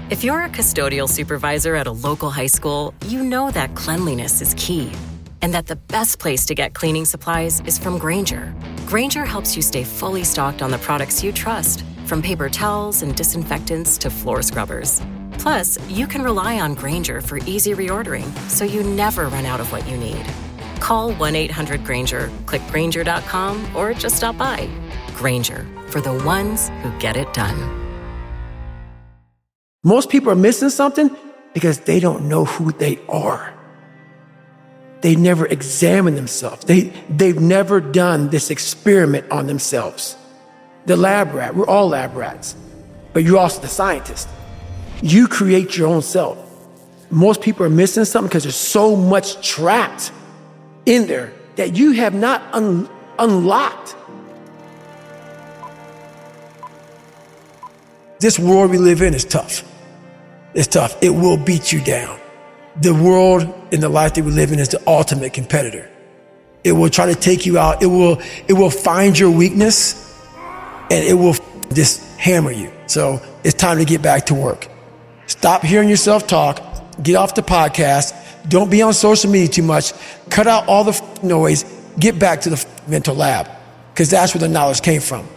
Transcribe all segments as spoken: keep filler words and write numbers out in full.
If you're a custodial supervisor at a local high school, you know that cleanliness is key and that the best place to get cleaning supplies is from Grainger. Grainger helps you stay fully stocked on the products you trust, from paper towels and disinfectants to floor scrubbers. Plus, you can rely on Grainger for easy reordering, so you never run out of what you need. Call one eight hundred Grainger, click Grainger dot com, or just stop by. Grainger, for the ones who get it done. Most people are missing something because they don't know who they are. They never examine themselves. They, they've never done this experiment on themselves. The lab rat, we're all lab rats, but you're also the scientist. You create your own self. Most people are missing something because there's so much trapped in there that you have not un- unlocked. This world we live in is tough. It's tough. It will beat you down. The world and the life that we live in is the ultimate competitor. It will try to take you out. It will, it will find your weakness and it will just hammer you. So it's time to get back to work. Stop hearing yourself talk. Get off the podcast. Don't be on social media too much. Cut out all the noise. Get back to the mental lab, because that's where the knowledge came from.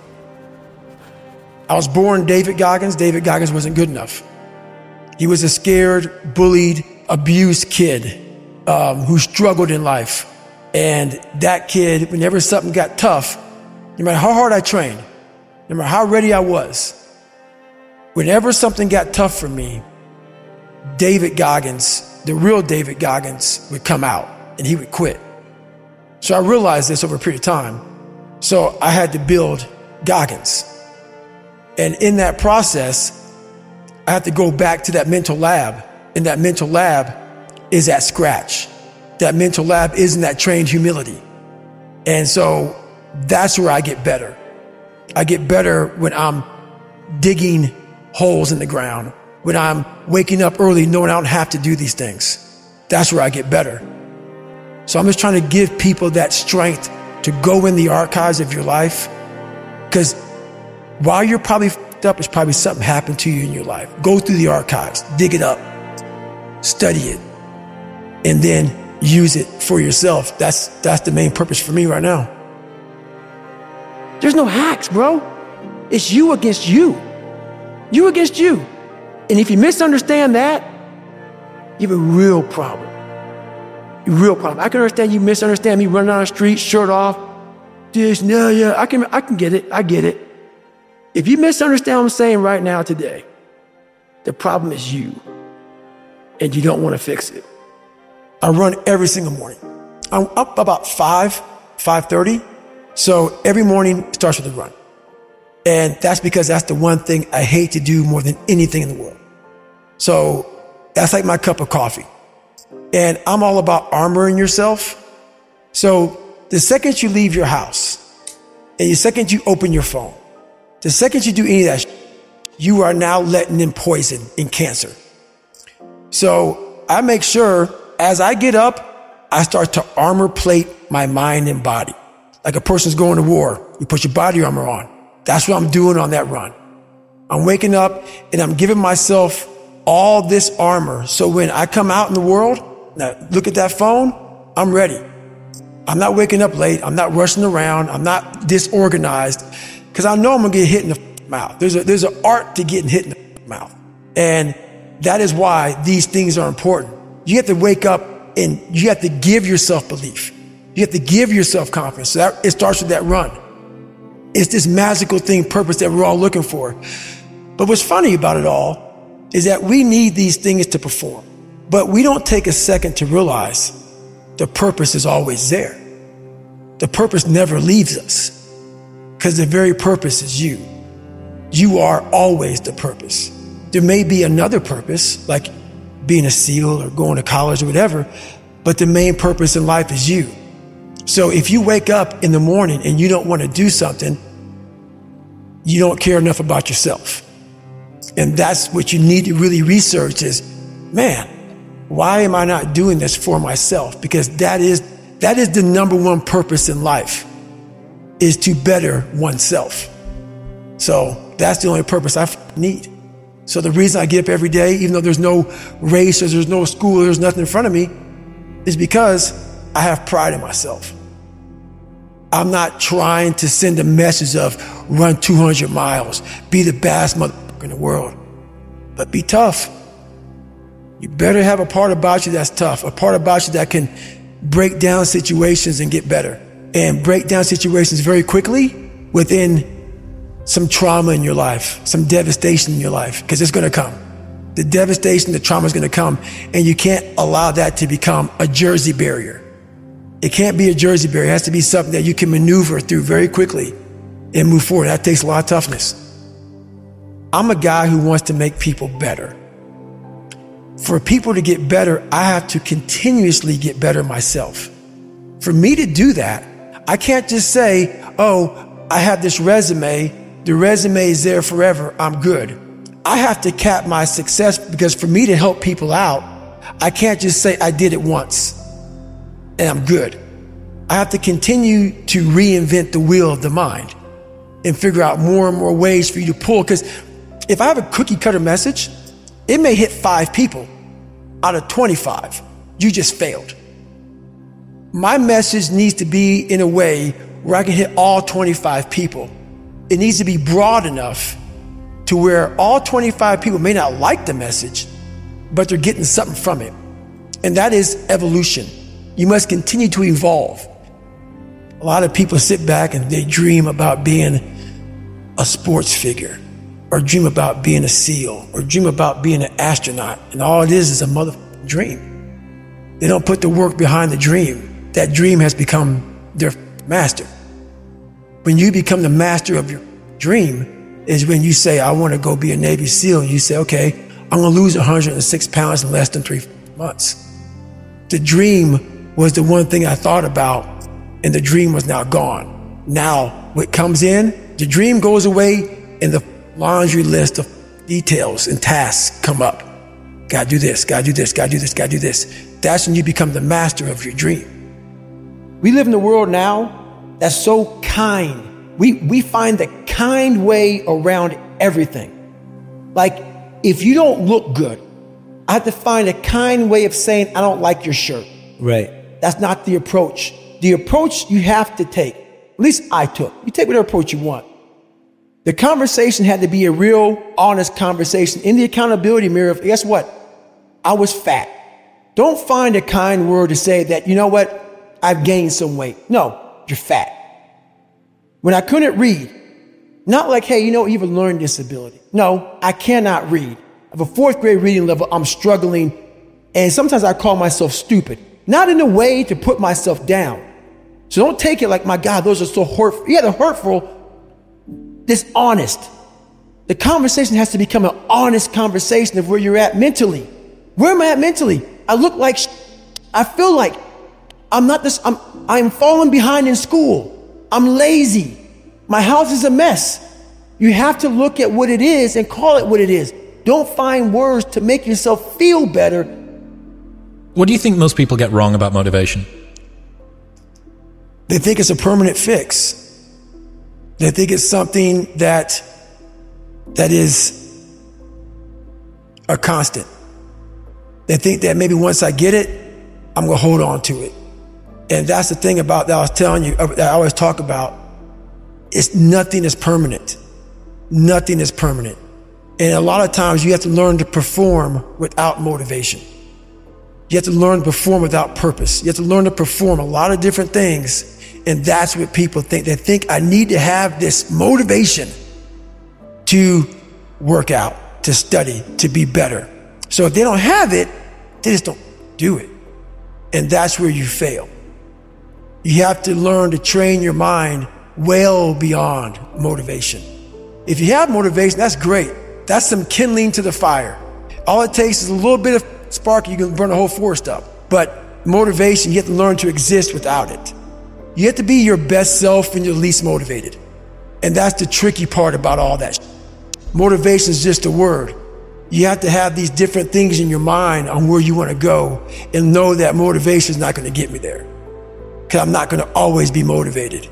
I was born David Goggins. David Goggins wasn't good enough. He was a scared, bullied, abused kid um, who struggled in life. And that kid, whenever something got tough, no matter how hard I trained, no matter how ready I was, whenever something got tough for me, David Goggins, the real David Goggins, would come out and he would quit. So I realized this over a period of time. So I had to build Goggins. And in that process, I had to go back to that mental lab. And that mental lab is at scratch. That mental lab is in that trained humility. And so that's where I get better. I get better when I'm digging holes in the ground, when I'm waking up early knowing I don't have to do these things. That's where I get better. So I'm just trying to give people that strength to go in the archives of your life, because while you're probably f***ed up, it's probably something happened to you in your life. Go through the archives, dig it up, study it, and then use it for yourself. That's, that's the main purpose for me right now. There's no hacks, bro. It's you against you. You against you. And if you misunderstand that, you have a real problem. A real problem. I can understand you misunderstand me running down the street, shirt off. This, no, yeah, I can, I can get it. I get it. If you misunderstand what I'm saying right now today, the problem is you, and you don't want to fix it. I run every single morning. I'm up about five, five thirty. So every morning starts with a run. And that's because that's the one thing I hate to do more than anything in the world. So that's like my cup of coffee. And I'm all about armoring yourself. So the second you leave your house, and the second you open your phone, the second you do any of that, you are now letting in poison and cancer. So I make sure as I get up, I start to armor plate my mind and body. Like a person's going to war, you put your body armor on. That's what I'm doing on that run. I'm waking up and I'm giving myself all this armor. So when I come out in the world, now look at that phone, I'm ready. I'm not waking up late. I'm not rushing around. I'm not disorganized, because I know I'm going to get hit in the mouth. There's a, there's an art to getting hit in the mouth. And that is why these things are important. You have to wake up and you have to give yourself belief. You have to give yourself confidence. So that, it starts with that run. It's this magical thing, purpose that we're all looking for. But what's funny about it all is that we need these things to perform, but we don't take a second to realize the purpose is always there. The purpose never leaves us, because the very purpose is you. You are always the purpose. There may be another purpose, like being a SEAL or going to college or whatever, but the main purpose in life is you. So if you wake up in the morning and you don't want to do something, you don't care enough about yourself. And that's what you need to really research is, man, why am I not doing this for myself? Because that is, that is the number one purpose in life, is to better oneself. So that's the only purpose I need. So the reason I get up every day, even though there's no race or there's no school, or there's nothing in front of me, is because I have pride in myself. I'm not trying to send a message of run two hundred miles, be the baddest motherfucker in the world, but be tough. You better have a part about you that's tough, a part about you that can break down situations and get better, and break down situations very quickly within some trauma in your life, some devastation in your life, because it's going to come. The devastation, the trauma is going to come, and you can't allow that to become a Jersey barrier. It can't be a Jersey barrier. It has to be something that you can maneuver through very quickly and move forward. That takes a lot of toughness. I'm a guy who wants to make people better. For people to get better, I have to continuously get better myself. For me to do that, I can't just say, oh, I have this resume. The resume is there forever. I'm good. I have to cap my success, because for me to help people out, I can't just say I did it once and I'm good. I have to continue to reinvent the wheel of the mind and figure out more and more ways for you to pull. Because if I have a cookie cutter message, it may hit five people out of twenty-five. You just failed. My message needs to be in a way where I can hit all twenty-five people. It needs to be broad enough to where all twenty-five people may not like the message, but they're getting something from it. And that is evolution. You must continue to evolve. A lot of people sit back and they dream about being a sports figure, or dream about being a SEAL, or dream about being an astronaut. And all it is is a motherfucking dream. They don't put the work behind the dream. That dream has become their master. When you become the master of your dream is when you say, I want to go be a Navy SEAL. And you say, okay, I'm going to lose one hundred six pounds in less than three months. The dream was the one thing I thought about, and the dream was now gone. Now what comes in, the dream goes away, and the laundry list of details and tasks come up. Gotta do this, gotta do this, gotta do this, gotta do this. That's when you become the master of your dream. We live in a world now that's so kind. We, we find the kind way around everything. Like, if you don't look good, I have to find a kind way of saying, I don't like your shirt. Right. That's not the approach. The approach you have to take, at least I took. You take whatever approach you want. The conversation had to be a real, honest conversation in the accountability mirror of, guess what? I was fat. Don't find a kind word to say that, you know what? I've gained some weight. No, you're fat. When I couldn't read, not like, hey, you know, you have a learning disability. No, I cannot read. I have a fourth grade reading level. I'm struggling. And sometimes I call myself stupid. Not in a way to put myself down. So don't take it like, my God, those are so hurtful. Yeah, they're hurtful. Dishonest. The conversation has to become an honest conversation of where you're at mentally. Where am I at mentally? I look like sh- I feel like I'm not this. I'm, I'm falling behind in school. I'm lazy. My house is a mess. You have to look at what it is and call it what it is. Don't find words to make yourself feel better. What do you think most people get wrong about motivation? They think it's a permanent fix. They think it's something that that is a constant. They think that maybe once I get it, I'm going to hold on to it. And that's the thing about that I was telling you, that I always talk about. It's nothing is permanent. Nothing is permanent. And a lot of times you have to learn to perform without motivation. You have to learn to perform without purpose. You have to learn to perform a lot of different things. And that's what people think. They think I need to have this motivation to work out, to study, to be better. So if they don't have it, they just don't do it. And that's where you fail. You have to learn to train your mind well beyond motivation. If you have motivation, that's great. That's some kindling to the fire. All it takes is a little bit of spark, you can burn a whole forest up. But motivation, you have to learn to exist without it. You have to be your best self when you're least motivated. And that's the tricky part about all that. Motivation is just a word. You have to have these different things in your mind on where you want to go and know that motivation is not going to get me there. Because I'm not going to always be motivated.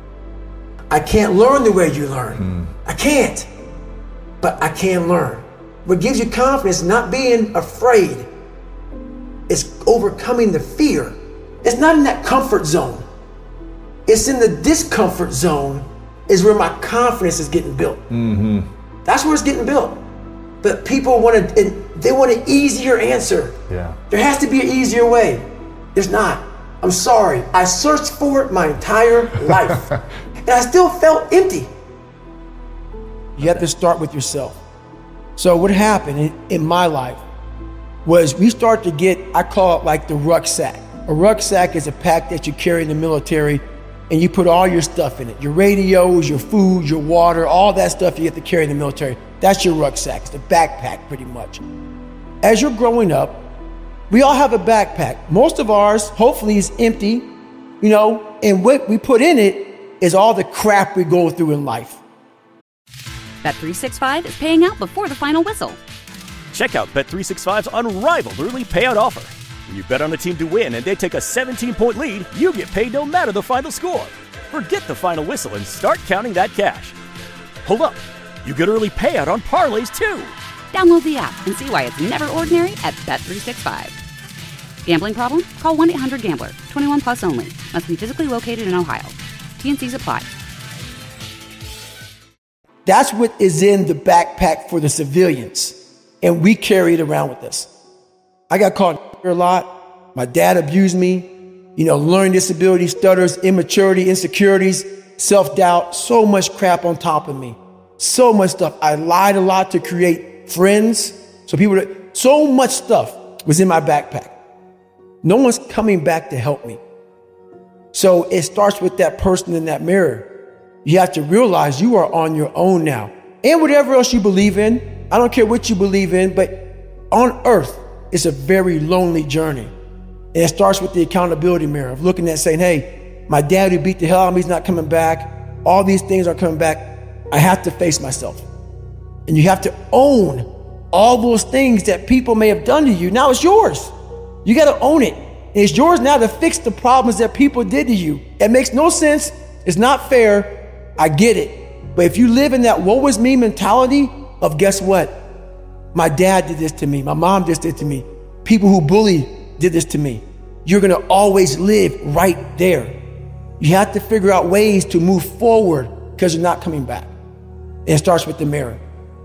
I can't learn the way you learn. Mm. I can't. But I can learn. What gives you confidence is not being afraid. It's overcoming the fear. It's not in that comfort zone. It's in the discomfort zone is where my confidence is getting built. Mm-hmm. That's where it's getting built. But people want to, they want an easier answer. Yeah. There has to be an easier way. There's not. I'm sorry. I searched for it my entire life. And I still felt empty. You have to start with yourself. So what happened in, in my life was we start to get, I call it like the rucksack. A rucksack is a pack that you carry in the military and you put all your stuff in it. Your radios, your food, your water, all that stuff you have to carry in the military. That's your rucksack. It's the backpack pretty much. As you're growing up, we all have a backpack. Most of ours, hopefully, is empty, you know, and what we put in it is all the crap we go through in life. Bet three sixty-five is paying out before the final whistle. Check out Bet three sixty-five's unrivaled early payout offer. When you bet on a team to win and they take a seventeen-point lead, you get paid no matter the final score. Forget the final whistle and start counting that cash. Hold up. You get early payout on parlays, too. Download the app and see why it's never ordinary at Bet three sixty-five. Gambling problem? Call one eight hundred gambler. twenty-one plus only. Must be physically located in Ohio. T N Cs apply. That's what is in the backpack for the civilians. And we carry it around with us. I got called a lot. My dad abused me. You know, learning disability, stutters, immaturity, insecurities, self-doubt, so much crap on top of me. So much stuff. I lied a lot to create friends. So people, so much stuff was in my backpack. No one's coming back to help me. So it starts with that person in that mirror. You have to realize you are on your own now. And whatever else you believe in, I don't care what you believe in, but on earth, it's a very lonely journey. And it starts with the accountability mirror of looking at saying, hey, my dad who beat the hell out of me is not coming back. All these things are coming back. I have to face myself. And you have to own all those things that people may have done to you. Now it's yours. You got to own it. And it's yours now to fix the problems that people did to you. It makes no sense. It's not fair. I get it. But if you live in that woe is me mentality of guess what? My dad did this to me. My mom just did to me. People who bully did this to me. You're going to always live right there. You have to figure out ways to move forward because you're not coming back. And it starts with the mirror.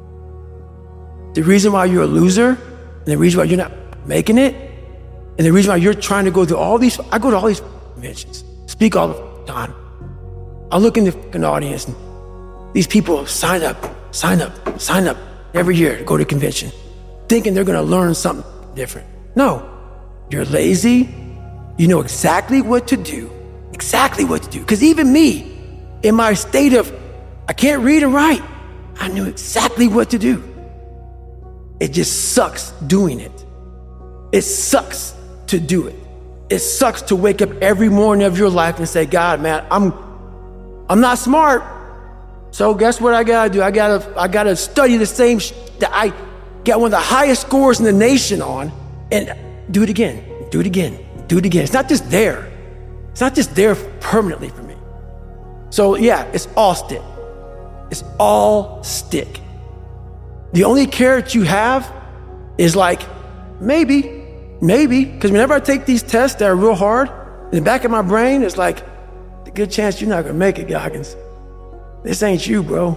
The reason why you're a loser and the reason why you're not making it and the reason why you're trying to go through all these, I go to all these conventions, speak all the time. I look in the fucking audience and these people sign up, sign up, sign up every year to go to a convention, thinking they're gonna learn something different. No, you're lazy. You know exactly what to do, exactly what to do. Because even me, in my state of, I can't read and write, I knew exactly what to do. It just sucks doing it. It sucks to do it. It sucks to wake up every morning of your life and say, God, man, I'm I'm not smart. So guess what I gotta do? I gotta I gotta study the same sh- that I got one of the highest scores in the nation on and do it again, do it again, do it again. It's not just there. It's not just there permanently for me. So yeah, it's all stick. It's all stick. The only carrot you have is like, maybe, maybe, because whenever I take these tests that are real hard, in the back of my brain, it's like, a good chance you're not gonna make it, Goggins. This ain't you, bro.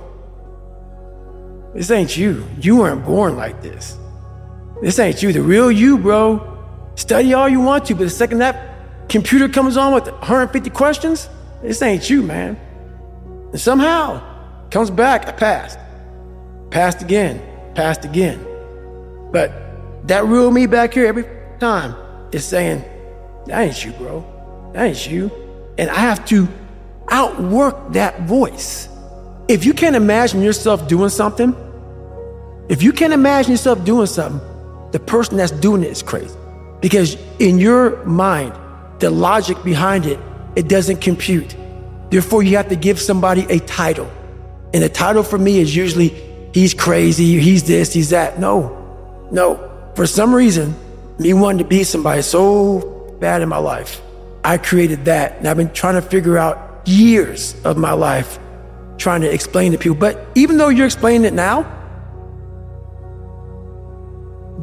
This ain't you. You weren't born like this. This ain't you. The real you, bro. Study all you want to, but the second that computer comes on with one hundred fifty questions, this ain't you, man. And somehow, comes back, I passed. Passed again, passed again. But that real me back here every time is saying, that ain't you, bro. That ain't you. And I have to outwork that voice. If you can't imagine yourself doing something, if you can't imagine yourself doing something, the person that's doing it is crazy. Because in your mind, the logic behind it, it doesn't compute. Therefore, you have to give somebody a title. And the title for me is usually, he's crazy, he's this, he's that. No, no. For some reason, me wanting to be somebody so bad in my life, I created that. And I've been trying to figure out years of my life trying to explain to people. But even though you're explaining it now,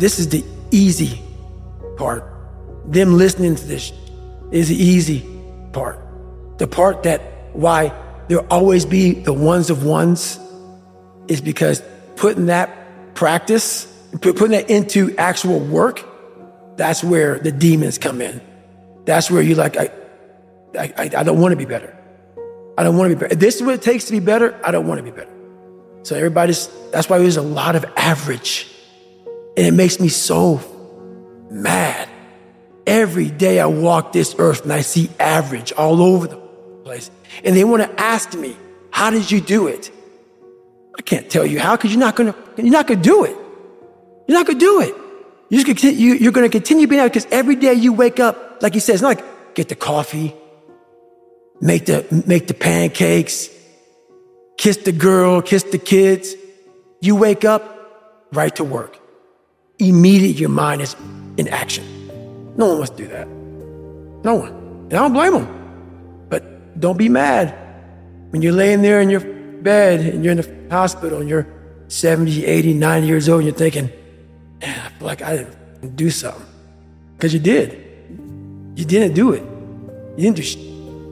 this is the easy part. Them listening to this is the easy part. The part that why there'll always be the ones of ones is because putting that practice, putting that into actual work, that's where the demons come in. That's where you're like, I, I, I don't want to be better. I don't want to be better. If this is what it takes to be better, I don't want to be better. So everybody's, that's why there's a lot of average. And it makes me so mad. Every day I walk this earth and I see average all over the place. And they want to ask me, how did you do it? I can't tell you how, because you're not going to, you're not going to do it. You're not going to do it. You're, just gonna, you, you're going to continue being out because every day you wake up, like he says, not like get the coffee, make the, make the pancakes, kiss the girl, kiss the kids. You wake up, right to work. Immediately your mind is in action. No one wants to do that. No one. And I don't blame them. But don't be mad when you're laying there in your bed and you're in the hospital and you're seventy, eighty, ninety years old and you're thinking, man, I feel like I didn't do something. Because you did. You didn't do it. You didn't do shit.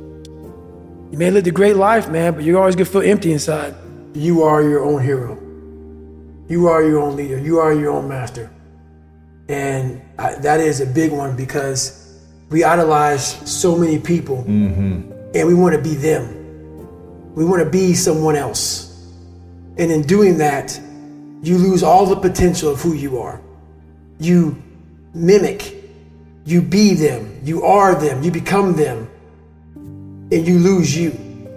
You may have lived a great life, man, but you're always going to feel empty inside. You are your own hero. You are your own leader. You are your own master. And I, that is a big one because we idolize so many people mm-hmm. and we want to be them. We want to be someone else. And in doing that, you lose all the potential of who you are. You mimic, you be them, you are them, you become them, and you lose you.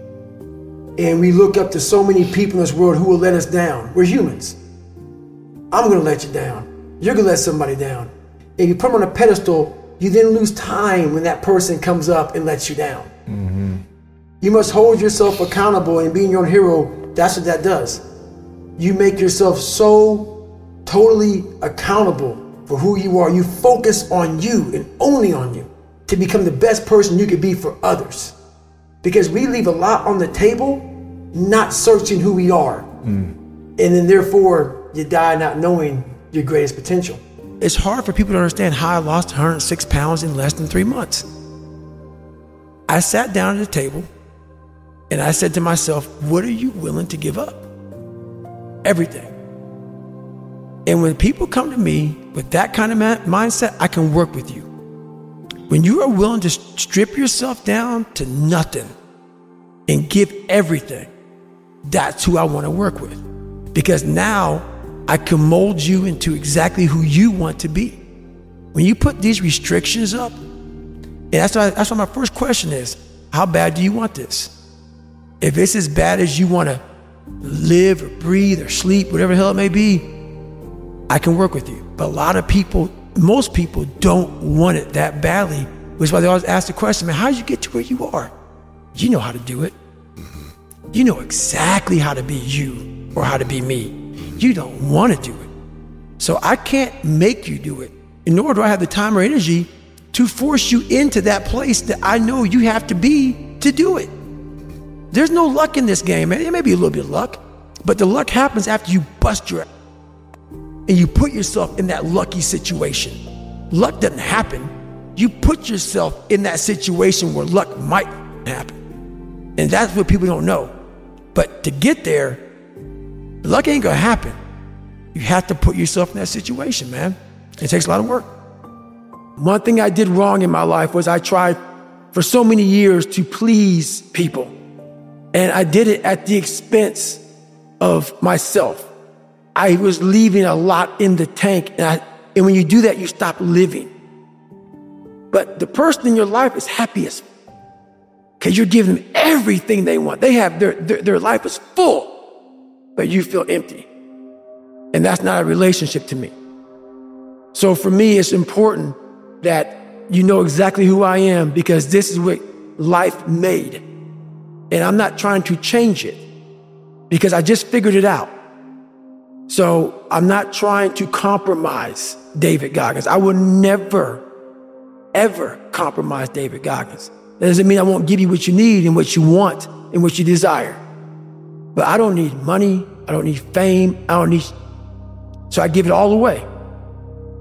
And we look up to so many people in this world who will let us down. We're humans. I'm going to let you down. You're going to let somebody down. And you put them on a pedestal, you then lose time when that person comes up and lets you down. Mm-hmm. You must hold yourself accountable, and being your own hero, that's what that does. You make yourself so totally accountable for who you are. You focus on you and only on you to become the best person you could be for others. Because we leave a lot on the table, not searching who we are. Mm. And then therefore, you die not knowing your greatest potential. It's hard for people to understand how I lost one hundred six pounds in less than three months. I sat down at the table and I said to myself, what are you willing to give up? Everything. And when people come to me with that kind of ma- mindset, I can work with you. When you are willing to strip yourself down to nothing and give everything, that's who I want to work with. Because now I can mold you into exactly who you want to be. When you put these restrictions up, and that's why, that's why my first question is, how bad do you want this? If it's as bad as you want to live or breathe or sleep, whatever the hell it may be, I can work with you. But a lot of people, most people don't want it that badly, which is why they always ask the question, man, how did you get to where you are? You know how to do it. You know exactly how to be you or how to be me. You don't want to do it. So I can't make you do it, nor do I have the time or energy to force you into that place that I know you have to be to do it. There's no luck in this game, man. It may be a little bit of luck, but the luck happens after you bust your ass and you put yourself in that lucky situation. Luck doesn't happen. You put yourself in that situation where luck might happen. And that's what people don't know. But to get there, luck ain't gonna happen. You have to put yourself in that situation, man. It takes a lot of work. One thing I did wrong in my life was I tried for so many years to please people. And I did it at the expense of myself. I was leaving a lot in the tank. And, I, and when you do that, you stop living. But the person in your life is happiest because you're giving them everything they want. They have their, their, their life is full, but you feel empty. And that's not a relationship to me. So for me, it's important that you know exactly who I am because this is what life made. And I'm not trying to change it because I just figured it out. So I'm not trying to compromise David Goggins. I will never, ever compromise David Goggins. That doesn't mean I won't give you what you need and what you want and what you desire. But I don't need money. I don't need fame. I don't need... So I give it all away.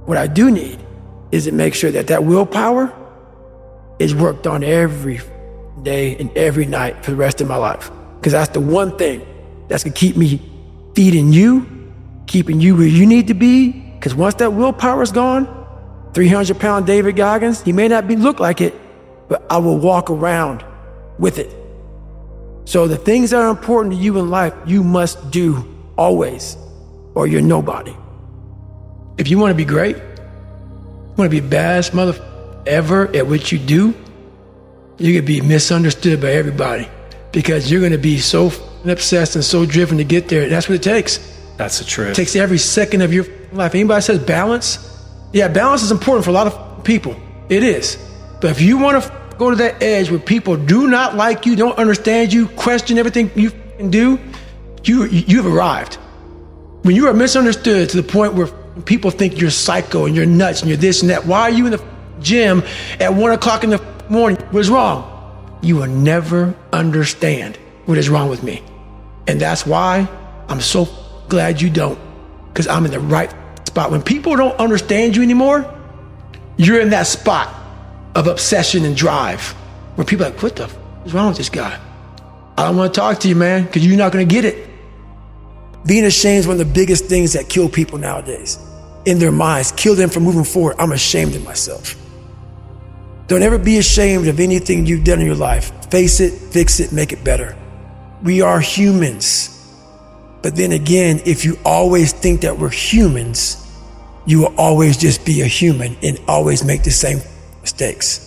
What I do need is to make sure that that willpower is worked on every day and every night for the rest of my life. Because that's the one thing that's gonna keep me feeding you, keeping you where you need to be. Because once that willpower is gone, three hundred pound David Goggins, he may not be look like it, but I will walk around with it. So the things that are important to you in life, you must do always, or you're nobody. If you wanna be great, you wanna be the baddest mother ever at what you do, you're gonna be misunderstood by everybody because you're gonna be so obsessed and so driven to get there. That's what it takes. That's the truth. It takes every second of your life. Anybody says balance? Yeah, balance is important for a lot of people. It is. But if you want to go to that edge where people do not like you, don't understand you, question everything you do, you, you've arrived. When you are misunderstood to the point where people think you're psycho and you're nuts and you're this and that, why are you in the gym at one o'clock in the morning? What's wrong? You will never understand what is wrong with me. And that's why I'm so glad you don't, because I'm in the right spot. When people don't understand you anymore, you're in that spot of obsession and drive where people are like, what the f is wrong with this guy? I don't want to talk to you, man, because you're not going to get it. Being ashamed is one of the biggest things that kill people nowadays. In their minds, kill them from moving forward. I'm ashamed of myself. Don't ever be ashamed of anything you've done in your life. Face it, fix it, make it better. We are humans. But then again, if you always think that we're humans, you will always just be a human and always make the same mistakes.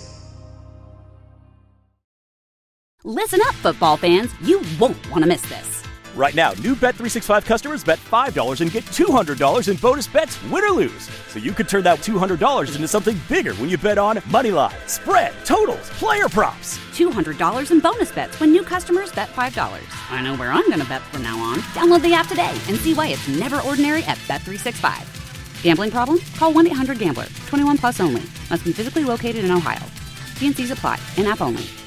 Listen up, football fans. You won't want to miss this. Right now, new Bet three sixty-five customers bet five dollars and get two hundred dollars in bonus bets, win or lose. So you could turn that two hundred dollars into something bigger when you bet on moneyline, spread, totals, player props. two hundred dollars in bonus bets when new customers bet five dollars. I know where I'm going to bet from now on. Download the app today and see why it's never ordinary at Bet three sixty-five. Gambling problem? Call one eight hundred gambler. twenty-one plus only. Must be physically located in Ohio. T and C's apply. In-app only.